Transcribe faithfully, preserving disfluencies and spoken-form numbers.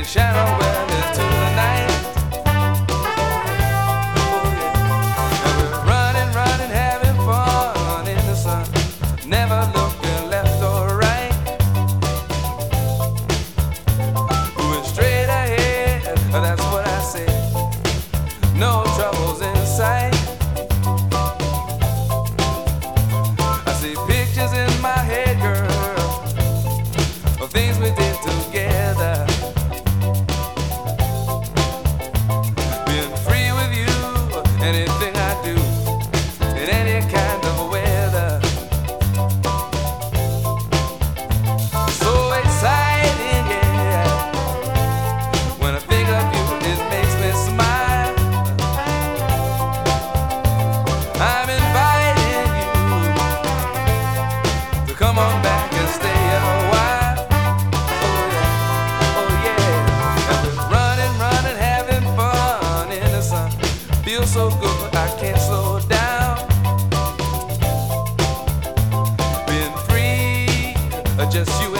shadow well into the night. Oh, yeah. And we're running, running, having fun in the sun, never looking left or right. Moving straight ahead, that's what I say. No troubles in sight. I see pictures in my head, girl, of things we did together. Being free with you, anything I do, in any kind of weather. So exciting, yeah. When I think of you, it makes me smile. I'm inviting you to come on back and stay a while. Oh yeah, oh yeah. And we're running, running, having fun in the sun. Feels so good, I can't slow down. Being free, just you